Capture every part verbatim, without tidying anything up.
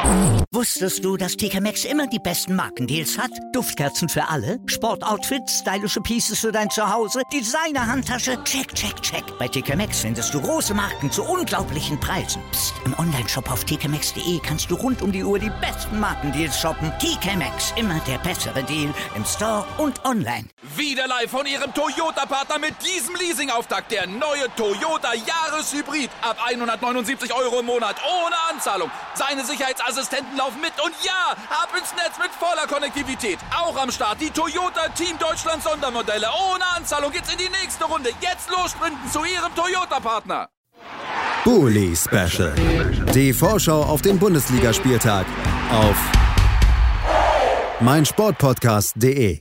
Wusstest du, dass T K Maxx immer die besten Markendeals hat? Duftkerzen für alle, Sportoutfits, stylische Pieces für dein Zuhause, Designer-Handtasche, check, check, check. Bei T K Maxx findest du große Marken zu unglaublichen Preisen. Psst. Im Onlineshop auf t k maxx punkt d e kannst du rund um die Uhr die besten Markendeals shoppen. T K Maxx, immer der bessere Deal im Store und online. Wieder live von Ihrem Toyota-Partner mit diesem Leasing-Auftakt. Der neue Toyota Jahreshybrid. Ab hundertneunundsiebzig Euro im Monat. Ohne Anzahlung. Seine Sicherheitsassistenten laufen mit. Und ja, ab ins Netz mit voller Konnektivität. Auch am Start die Toyota Team Deutschland Sondermodelle. Ohne Anzahlung geht's in die nächste Runde. Jetzt los sprinten zu Ihrem Toyota-Partner. Bully Special. Die Vorschau auf den Bundesligaspieltag auf meinsportpodcast punkt de.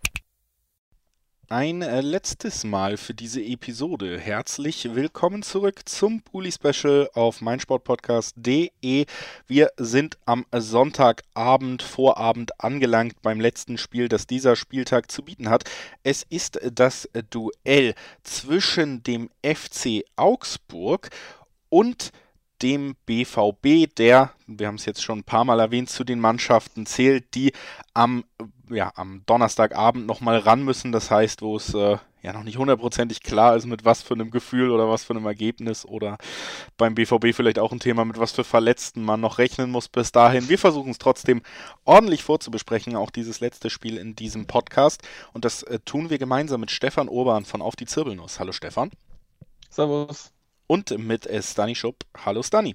Ein äh, letztes Mal für diese Episode. Herzlich willkommen zurück zum Bully Special auf meinsportpodcast punkt de. Wir sind am Sonntagabend, Vorabend angelangt beim letzten Spiel, das dieser Spieltag zu bieten hat. Es ist das Duell zwischen dem F C Augsburg und dem B V B, der, wir haben es jetzt schon ein paar Mal erwähnt, zu den Mannschaften zählt, die am, ja, am Donnerstagabend nochmal ran müssen. Das heißt, wo es äh, ja noch nicht hundertprozentig klar ist, mit was für einem Gefühl oder was für einem Ergebnis oder beim B V B vielleicht auch ein Thema, mit was für Verletzten man noch rechnen muss bis dahin. Wir versuchen es trotzdem ordentlich vorzubesprechen, auch dieses letzte Spiel in diesem Podcast. Und das äh, tun wir gemeinsam mit Stefan Urban von Auf die Zirbelnuss. Hallo Stefan. Servus. Und mit äh, Stani Schupp. Hallo Stani.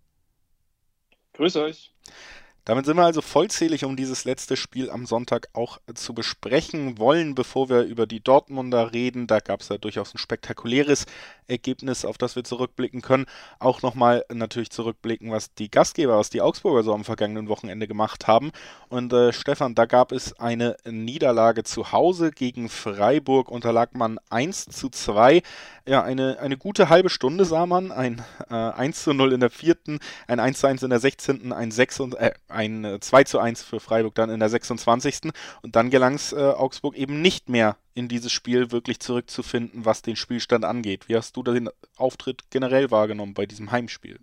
Grüß euch. Damit sind wir also vollzählig, um dieses letzte Spiel am Sonntag auch zu besprechen wollen, bevor wir über die Dortmunder reden. Da gab es ja durchaus ein spektakuläres Ergebnis, auf das wir zurückblicken können. Auch nochmal natürlich zurückblicken, was die Gastgeber, was die Augsburger so am vergangenen Wochenende gemacht haben. Und äh, Stefan, da gab es eine Niederlage zu Hause gegen Freiburg, unterlag man eins zu zwei. Ja, eine, eine gute halbe Stunde sah man, ein äh, eins zu null in der vierten, ein eins zu eins in der sechzehnten, ein sechs und, äh, ein äh, zwei zu eins für Freiburg dann in der sechsundzwanzigsten. Und dann gelang es äh, Augsburg eben nicht mehr in dieses Spiel wirklich zurückzufinden, was den Spielstand angeht. Wie hast du den Auftritt generell wahrgenommen bei diesem Heimspiel?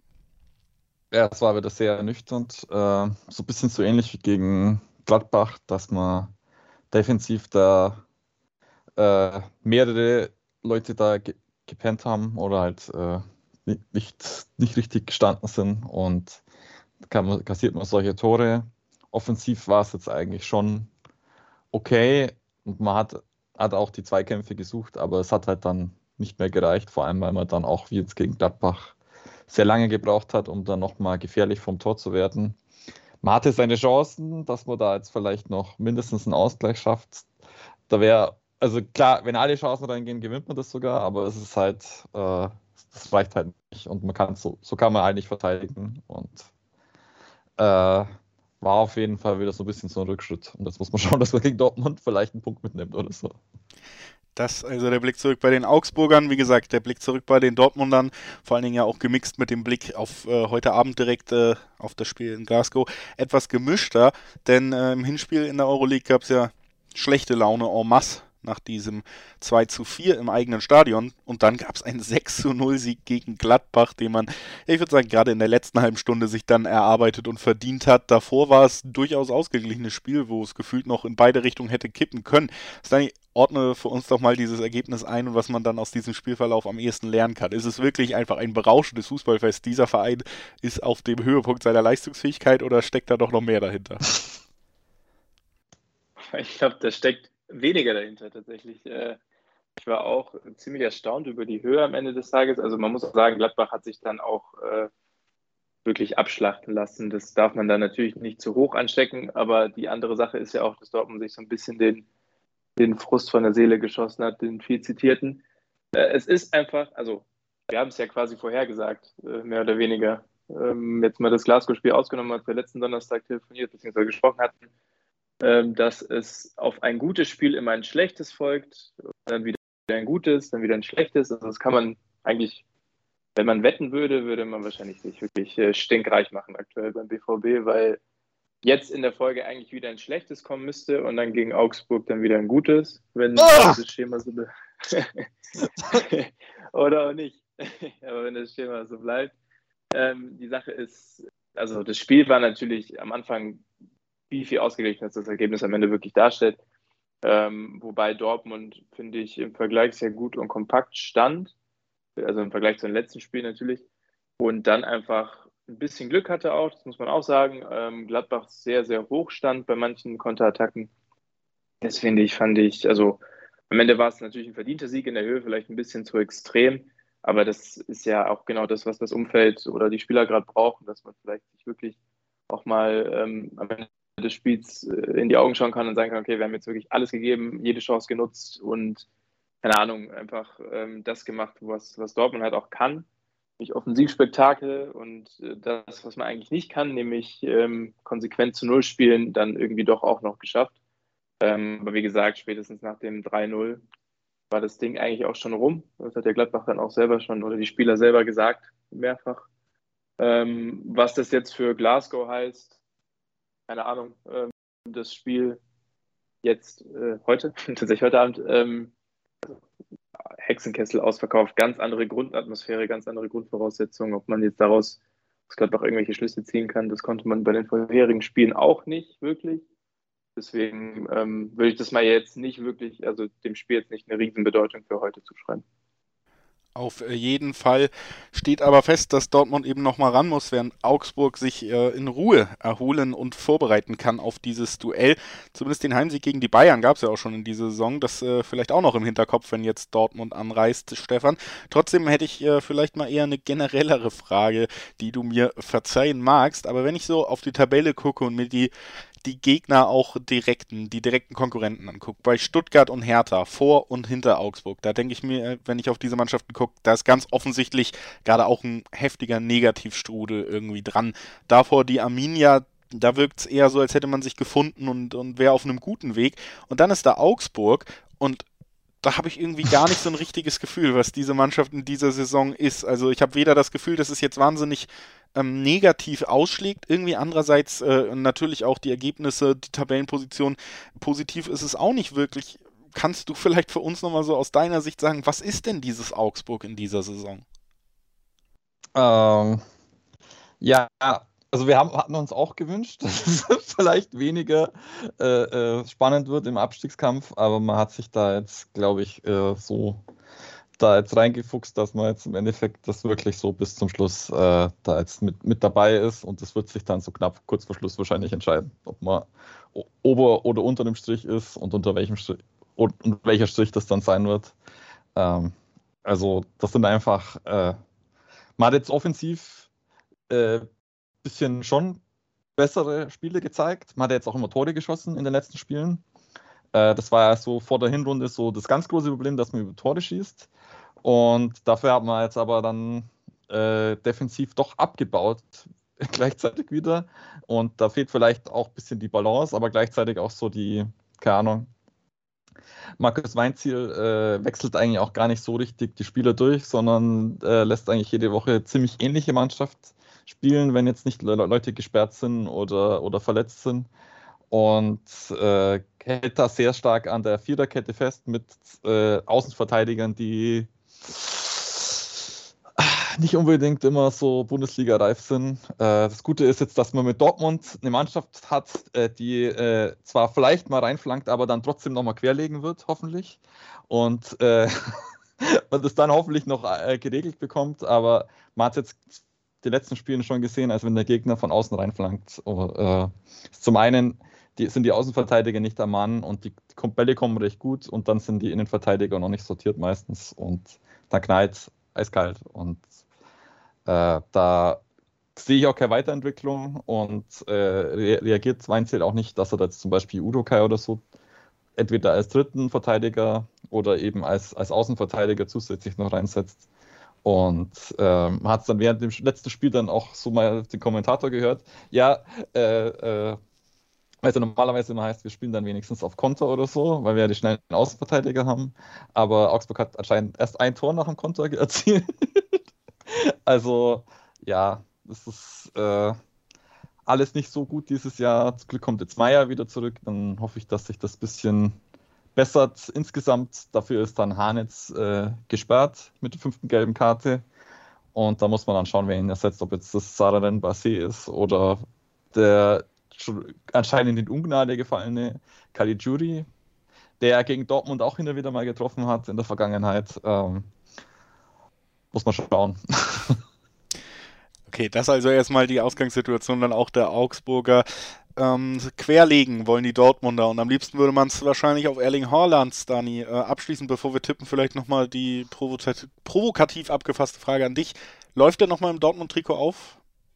Ja, es war wieder sehr ernüchternd. Äh, so ein bisschen so ähnlich wie gegen Gladbach, dass man defensiv da äh, mehrere Leute da ge- gepennt haben oder halt äh, nicht, nicht richtig gestanden sind und kann man, kassiert man solche Tore. Offensiv war es jetzt eigentlich schon okay und man hat, hat auch die Zweikämpfe gesucht, aber es hat halt dann nicht mehr gereicht, vor allem weil man dann auch wie jetzt gegen Gladbach sehr lange gebraucht hat, um dann nochmal gefährlich vom Tor zu werden. Man hatte seine Chancen, dass man da jetzt vielleicht noch mindestens einen Ausgleich schafft. Da wäre, also klar, wenn alle Chancen reingehen, gewinnt man das sogar, aber es ist halt, äh, das reicht halt nicht und man kann so, so kann man eigentlich verteidigen und äh, war auf jeden Fall wieder so ein bisschen so ein Rückschritt. Und jetzt muss man schauen, dass man gegen Dortmund vielleicht einen Punkt mitnimmt oder so. Das also der Blick zurück bei den Augsburgern, wie gesagt, der Blick zurück bei den Dortmundern, vor allen Dingen ja auch gemixt mit dem Blick auf äh, heute Abend direkt äh, auf das Spiel in Glasgow, etwas gemischter, denn äh, im Hinspiel in der Euroleague gab es ja schlechte Laune en masse nach diesem zwei zu vier im eigenen Stadion und dann gab es einen sechs zu null Sieg gegen Gladbach, den man, ich würde sagen, gerade in der letzten halben Stunde sich dann erarbeitet und verdient hat. Davor war es ein durchaus ausgeglichenes Spiel, wo es gefühlt noch in beide Richtungen hätte kippen können. Stani, ordne für uns doch mal dieses Ergebnis ein und was man dann aus diesem Spielverlauf am ehesten lernen kann. Ist es wirklich einfach ein berauschendes Fußballfest? Dieser Verein ist auf dem Höhepunkt seiner Leistungsfähigkeit oder steckt da doch noch mehr dahinter? Ich glaube, da steckt weniger dahinter tatsächlich. Ich war auch ziemlich erstaunt über die Höhe am Ende des Tages. Also man muss auch sagen, Gladbach hat sich dann auch äh, wirklich abschlachten lassen. Das darf man dann natürlich nicht zu hoch anstecken, aber die andere Sache ist ja auch, dass Dortmund sich so ein bisschen den, den Frust von der Seele geschossen hat, den viel zitierten. Äh, es ist einfach, also wir haben es ja quasi vorhergesagt, äh, mehr oder weniger. Ähm, jetzt mal das Glasgow-Spiel ausgenommen, als wir letzten Donnerstag telefoniert bzw. gesprochen hatten, dass es auf ein gutes Spiel immer ein schlechtes folgt, dann wieder ein gutes, dann wieder ein schlechtes. Also das kann man eigentlich, wenn man wetten würde, würde man wahrscheinlich sich wirklich stinkreich machen aktuell beim B V B, weil jetzt in der Folge eigentlich wieder ein schlechtes kommen müsste und dann gegen Augsburg dann wieder ein gutes, wenn oh! das Schema so be- oder auch nicht. Aber wenn das Schema so bleibt. Ähm, die Sache ist, also das Spiel war natürlich am Anfang viel, viel ausgeglichen, als das Ergebnis am Ende wirklich darstellt. Ähm, wobei Dortmund, finde ich, im Vergleich sehr gut und kompakt stand. Also im Vergleich zu den letzten Spielen natürlich. Und dann einfach ein bisschen Glück hatte auch, das muss man auch sagen. Ähm, Gladbach sehr, sehr hoch stand bei manchen Konterattacken. Das finde ich, fand ich, also am Ende war es natürlich ein verdienter Sieg in der Höhe, vielleicht ein bisschen zu extrem. Aber das ist ja auch genau das, was das Umfeld oder die Spieler gerade brauchen, dass man vielleicht sich wirklich auch mal ähm, am Ende des Spiels äh, in die Augen schauen kann und sagen kann, okay, wir haben jetzt wirklich alles gegeben, jede Chance genutzt und keine Ahnung, einfach ähm, das gemacht, was, was Dortmund halt auch kann. Nämlich Offensivspektakel und äh, das, was man eigentlich nicht kann, nämlich ähm, konsequent zu Null spielen, dann irgendwie doch auch noch geschafft. Ähm, aber wie gesagt, spätestens nach dem drei null war das Ding eigentlich auch schon rum. Das hat der Gladbach dann auch selber schon oder die Spieler selber gesagt, mehrfach. Ähm, was das jetzt für Glasgow heißt, keine Ahnung. Ähm, das Spiel jetzt äh, heute, tatsächlich heute Abend, ähm, Hexenkessel ausverkauft, ganz andere Grundatmosphäre, ganz andere Grundvoraussetzungen. Ob man jetzt daraus aus Gladbach irgendwelche Schlüsse ziehen kann, das konnte man bei den vorherigen Spielen auch nicht wirklich. Deswegen ähm, würde ich das mal jetzt nicht wirklich, also dem Spiel jetzt nicht eine Riesenbedeutung für heute zuschreiben. Auf jeden Fall steht aber fest, dass Dortmund eben nochmal ran muss, während Augsburg sich äh, in Ruhe erholen und vorbereiten kann auf dieses Duell. Zumindest den Heimsieg gegen die Bayern gab es ja auch schon in dieser Saison. Das äh, vielleicht auch noch im Hinterkopf, wenn jetzt Dortmund anreist, Stefan. Trotzdem hätte ich äh, vielleicht mal eher eine generellere Frage, die du mir verzeihen magst. Aber wenn ich so auf die Tabelle gucke und mir die die Gegner auch direkten, die direkten Konkurrenten anguckt, bei Stuttgart und Hertha, vor und hinter Augsburg, da denke ich mir, wenn ich auf diese Mannschaften gucke, da ist ganz offensichtlich gerade auch ein heftiger Negativstrudel irgendwie dran. Davor die Arminia, da wirkt es eher so, als hätte man sich gefunden und, und wäre auf einem guten Weg. Und dann ist da Augsburg und da habe ich irgendwie gar nicht so ein richtiges Gefühl, was diese Mannschaft in dieser Saison ist. Also ich habe weder das Gefühl, dass es jetzt wahnsinnig ähm, negativ ausschlägt, irgendwie andererseits äh, natürlich auch die Ergebnisse, die Tabellenposition, positiv ist es auch nicht wirklich. Kannst du vielleicht für uns nochmal so aus deiner Sicht sagen, was ist denn dieses Augsburg in dieser Saison? Ähm, ja, also wir haben, hatten uns auch gewünscht, dass es vielleicht weniger äh, äh, spannend wird im Abstiegskampf, aber man hat sich da jetzt, glaube ich, äh, so da jetzt reingefuchst, dass man jetzt im Endeffekt das wirklich so bis zum Schluss äh, da jetzt mit, mit dabei ist und das wird sich dann so knapp kurz vor Schluss wahrscheinlich entscheiden, ob man ober- oder unter dem Strich ist und unter welchem Strich, und, und welcher Strich das dann sein wird. Ähm, also das sind einfach, äh, man hat jetzt offensiv äh, bisschen schon bessere Spiele gezeigt. Man hat ja jetzt auch immer Tore geschossen in den letzten Spielen. Äh, das war ja so vor der Hinrunde so das ganz große Problem, dass man über Tore schießt. Und dafür hat man jetzt aber dann äh, defensiv doch abgebaut gleichzeitig wieder. Und da fehlt vielleicht auch ein bisschen die Balance, aber gleichzeitig auch so die, keine Ahnung, Markus Weinzierl äh, wechselt eigentlich auch gar nicht so richtig die Spieler durch, sondern äh, lässt eigentlich jede Woche ziemlich ähnliche Mannschaft spielen, wenn jetzt nicht Le- Leute gesperrt sind oder, oder verletzt sind. Und äh, hält da sehr stark an der Viererkette fest mit äh, Außenverteidigern, die nicht unbedingt immer so Bundesliga-reif sind. Äh, das Gute ist jetzt, dass man mit Dortmund eine Mannschaft hat, äh, die äh, zwar vielleicht mal reinflankt, aber dann trotzdem nochmal querlegen wird, hoffentlich. Und äh, man das dann hoffentlich noch äh, geregelt bekommt. Aber man hat jetzt die letzten Spiele schon gesehen, als wenn der Gegner von außen reinflankt. Äh, zum einen die, sind die Außenverteidiger nicht am Mann und die Bälle kommen recht gut und dann sind die Innenverteidiger noch nicht sortiert meistens und dann knallt eiskalt. Und äh, da sehe ich auch keine Weiterentwicklung und äh, re- reagiert Weinzierl auch nicht, dass er da jetzt zum Beispiel Udokai oder so entweder als dritten Verteidiger oder eben als, als Außenverteidiger zusätzlich noch reinsetzt. Und äh, man hat es dann während dem letzten Spiel dann auch so mal den Kommentator gehört, ja, äh, äh, also normalerweise immer heißt, wir spielen dann wenigstens auf Konter oder so, weil wir ja die schnellen Außenverteidiger haben, aber Augsburg hat anscheinend erst ein Tor nach dem Konter erzielt. Also ja, das ist äh, alles nicht so gut dieses Jahr. Zum Glück kommt jetzt Meier wieder zurück, dann hoffe ich, dass sich das ein bisschen bessert insgesamt. Dafür ist dann Hanitz äh, gesperrt mit der fünften gelben Karte. Und da muss man dann schauen, wer ihn ersetzt, ob jetzt das Sardaren Bassé ist oder der schon anscheinend in Ungnade gefallene Caligiuri, der gegen Dortmund auch hin und wieder mal getroffen hat in der Vergangenheit. Ähm, muss man schauen. Okay, das also erstmal die Ausgangssituation dann auch der Augsburger. Ähm, querlegen wollen die Dortmunder und am liebsten würde man es wahrscheinlich auf Erling Haaland, Dani. Äh, abschließend, bevor wir tippen, vielleicht nochmal die provokativ, provokativ abgefasste Frage an dich. Läuft der nochmal im Dortmund-Trikot auf?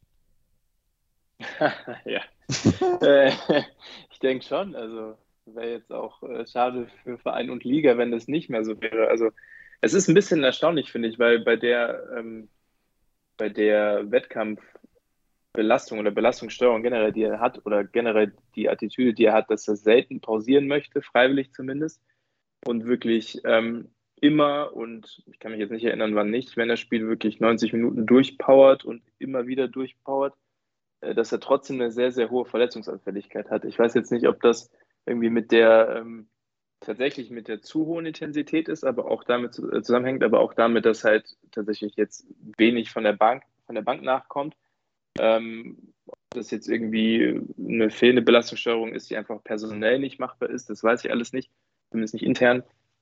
Ja, äh, ich denke schon. Also wäre jetzt auch äh, schade für Verein und Liga, wenn das nicht mehr so wäre. Also es ist ein bisschen erstaunlich, finde ich, weil bei der, ähm, bei der Wettkampfbelastung oder Belastungssteuerung generell, die er hat, oder generell die Attitüde, die er hat, dass er selten pausieren möchte, freiwillig zumindest, und wirklich ähm, immer, und ich kann mich jetzt nicht erinnern, wann nicht, wenn das Spiel wirklich neunzig Minuten durchpowert und immer wieder durchpowert, äh, dass er trotzdem eine sehr, sehr hohe Verletzungsanfälligkeit hat. Ich weiß jetzt nicht, ob das irgendwie mit der ähm, tatsächlich mit der zu hohen Intensität ist, aber auch damit zusammenhängt, aber auch damit, dass halt tatsächlich jetzt wenig von der Bank, von der Bank nachkommt. Ähm, ob das jetzt irgendwie eine fehlende Belastungssteuerung ist, die einfach personell nicht machbar ist, das weiß ich alles nicht, zumindest nicht intern.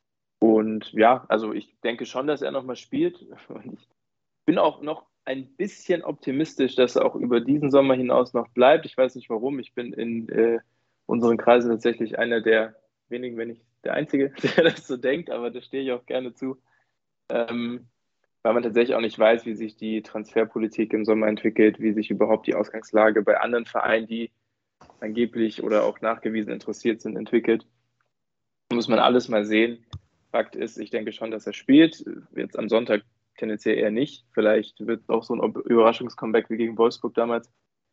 Und ja, also ich denke schon, dass er nochmal spielt. Und ich bin auch noch ein bisschen optimistisch, dass er auch über diesen Sommer hinaus noch bleibt. Ich weiß nicht warum. Ich bin in äh, unseren Kreisen tatsächlich einer der wenigen, wenn nicht der Einzige, der das so denkt, aber da stehe ich auch gerne zu. Ähm, weil man tatsächlich auch nicht weiß, wie sich die Transferpolitik im Sommer entwickelt, wie sich überhaupt die Ausgangslage bei anderen Vereinen, die angeblich oder auch nachgewiesen interessiert sind, entwickelt. Da muss man alles mal sehen. Fakt ist, ich denke schon, dass er spielt. Jetzt am Sonntag tendenziell eher nicht. Vielleicht wird es auch so ein Überraschungscomeback wie gegen Wolfsburg damals.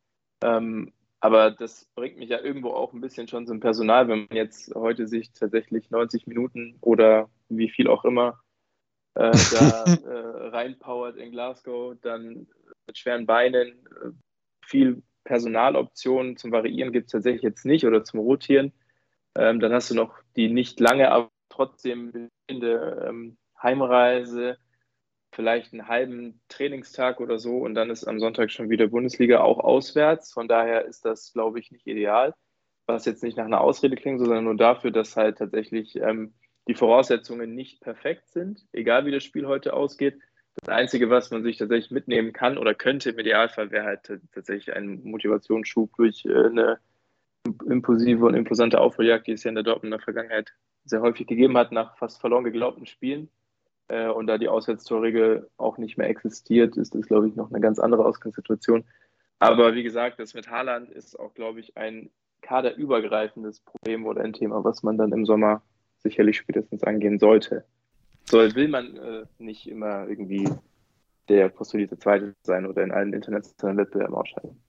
Ähm, aber das bringt mich ja irgendwo auch ein bisschen schon zum Personal, wenn man jetzt heute sich tatsächlich neunzig Minuten oder wie viel auch immer äh, da äh, reinpowert in Glasgow, dann mit schweren Beinen, äh, viel Personaloptionen zum Variieren gibt es tatsächlich jetzt nicht oder zum Rotieren. Ähm, dann hast du noch die nicht lange, aber trotzdem bestehende ähm, Heimreise, vielleicht einen halben Trainingstag oder so und dann ist am Sonntag schon wieder Bundesliga, auch auswärts. Von daher ist das, glaube ich, nicht ideal, was jetzt nicht nach einer Ausrede klingt, sondern nur dafür, dass halt tatsächlich ähm, die Voraussetzungen nicht perfekt sind, egal wie das Spiel heute ausgeht. Das Einzige, was man sich tatsächlich mitnehmen kann oder könnte im Idealfall, wäre halt t- tatsächlich ein Motivationsschub durch äh, eine impulsive und imposante Aufholjagd, die es ja in der Dortmunder Vergangenheit sehr häufig gegeben hat, nach fast verloren geglaubten Spielen. Äh, und da die Auswärtstorregel auch nicht mehr existiert, ist das, glaube ich, noch eine ganz andere Ausgangssituation. Aber wie gesagt, das mit Haaland ist auch, glaube ich, ein kaderübergreifendes Problem oder ein Thema, was man dann im Sommer sicherlich spätestens angehen sollte. Soll, will man äh, nicht immer irgendwie der postulierte Zweite sein oder in allen internationalen Wettbewerben ausscheiden.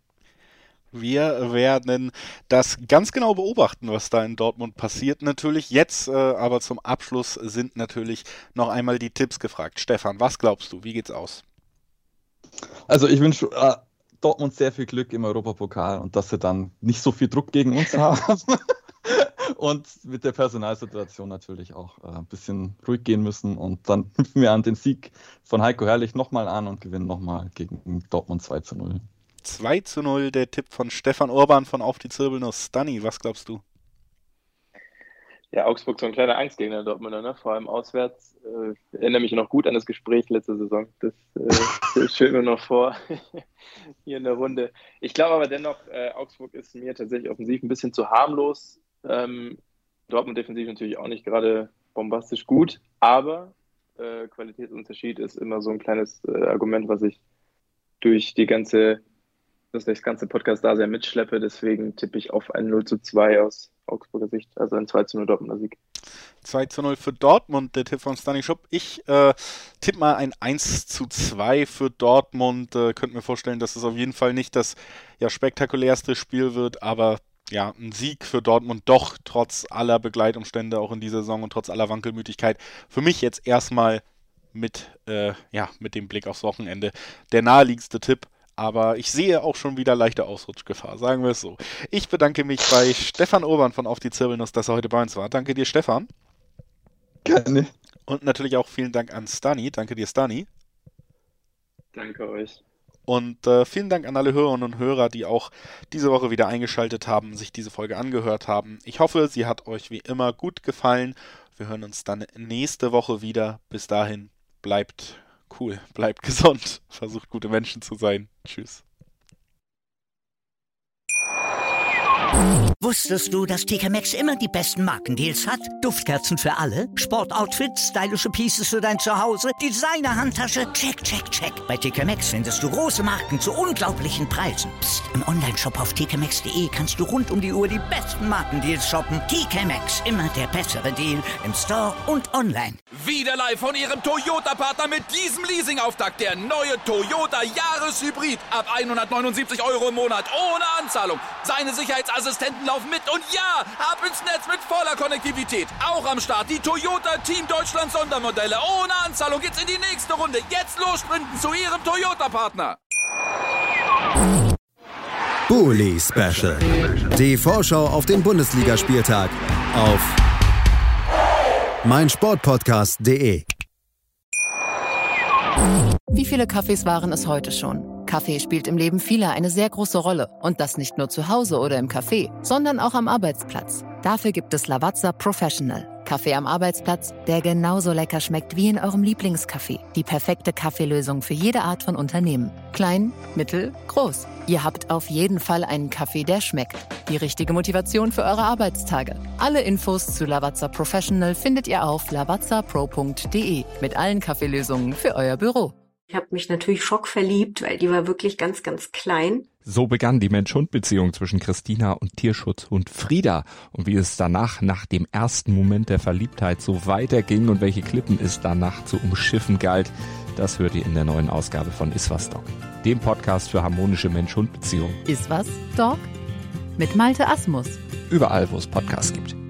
Wir werden das ganz genau beobachten, was da in Dortmund passiert natürlich. Jetzt äh, aber zum Abschluss sind natürlich noch einmal die Tipps gefragt. Stefan, was glaubst du? Wie geht's aus? Also ich wünsche äh, Dortmund sehr viel Glück im Europapokal und dass sie dann nicht so viel Druck gegen uns haben. Und mit der Personalsituation natürlich auch äh, ein bisschen ruhig gehen müssen. Und dann knüpfen wir an den Sieg von Heiko Herrlich nochmal an und gewinnen nochmal gegen Dortmund zwei zu null. zwei zu null, der Tipp von Stefan Urban von Auf die Zirbelnuss. Dani, was glaubst du? Ja, Augsburg so ein kleiner Angstgegner Dortmunder, ne? Vor allem auswärts. Äh, ich erinnere mich noch gut an das Gespräch letzte Saison. Das äh, steht mir noch vor hier in der Runde. Ich glaube aber dennoch, äh, Augsburg ist mir tatsächlich offensiv ein bisschen zu harmlos. Ähm, Dortmund defensiv natürlich auch nicht gerade bombastisch gut, aber äh, Qualitätsunterschied ist immer so ein kleines äh, Argument, was ich durch die ganze, das, das ganze Podcast da sehr mitschleppe. Deswegen tippe ich auf ein null zu zwei aus Augsburger Sicht, also ein zwei zu null Dortmunder Sieg. zwei zu null für Dortmund, der Tipp von Stani Schupp. Ich äh, tippe mal ein eins zu zwei für Dortmund. Äh, könnte mir vorstellen, dass es auf jeden Fall nicht das ja, spektakulärste Spiel wird, aber ja, ein Sieg für Dortmund doch trotz aller Begleitumstände auch in dieser Saison und trotz aller Wankelmütigkeit. Für mich jetzt erstmal mit, äh, ja, mit dem Blick aufs Wochenende der naheliegendste Tipp. Aber ich sehe auch schon wieder leichte Ausrutschgefahr, sagen wir es so. Ich bedanke mich bei Stefan Urban von Auf die Zirbelnuss, dass er heute bei uns war. Danke dir, Stefan. Gerne. Und natürlich auch vielen Dank an Stani. Danke dir, Stani. Danke euch. Und äh, vielen Dank an alle Hörerinnen und Hörer, die auch diese Woche wieder eingeschaltet haben, sich diese Folge angehört haben. Ich hoffe, sie hat euch wie immer gut gefallen. Wir hören uns dann nächste Woche wieder. Bis dahin, bleibt cool, bleibt gesund, versucht gute Menschen zu sein. Tschüss. Wusstest du, dass T K Maxx immer die besten Markendeals hat? Duftkerzen für alle, Sportoutfits, stylische Pieces für dein Zuhause, Designer-Handtasche, check, check, check. Bei T K Maxx findest du große Marken zu unglaublichen Preisen. Psst. Im Onlineshop auf t k maxx punkt d e kannst du rund um die Uhr die besten Markendeals shoppen. T K Maxx, immer der bessere Deal im Store und online. Wieder live von Ihrem Toyota-Partner mit diesem Leasing-Auftakt. Der neue Toyota Jahreshybrid. Ab hundertneunundsiebzig Euro im Monat ohne Anzahlung. Seine Sicherheitsassistenten laufen mit und ja, ab ins Netz mit voller Konnektivität. Auch am Start die Toyota Team Deutschland Sondermodelle. Ohne Anzahlung geht's in die nächste Runde. Jetzt los sprinten zu Ihrem Toyota-Partner. Bully Special. Die Vorschau auf den Bundesligaspieltag auf meinsportpodcast punkt de. Wie viele Kaffees waren es heute schon? Kaffee spielt im Leben vieler eine sehr große Rolle. Und das nicht nur zu Hause oder im Café, sondern auch am Arbeitsplatz. Dafür gibt es Lavazza Professional. Kaffee am Arbeitsplatz, der genauso lecker schmeckt wie in eurem Lieblingscafé. Die perfekte Kaffeelösung für jede Art von Unternehmen. Klein, mittel, groß. Ihr habt auf jeden Fall einen Kaffee, der schmeckt. Die richtige Motivation für eure Arbeitstage. Alle Infos zu Lavazza Professional findet ihr auf lavazza pro punkt de mit allen Kaffeelösungen für euer Büro. Ich habe mich natürlich schockverliebt, weil die war wirklich ganz, ganz klein. So begann die Mensch-Hund-Beziehung zwischen Christina und Tierschutzhund Frieda. Und wie es danach, nach dem ersten Moment der Verliebtheit, so weiterging und welche Klippen es danach zu umschiffen galt, das hört ihr in der neuen Ausgabe von Iswas Dog, dem Podcast für harmonische Mensch-Hund-Beziehungen. Iswas Dog? Mit Malte Asmus. Überall, wo es Podcasts gibt.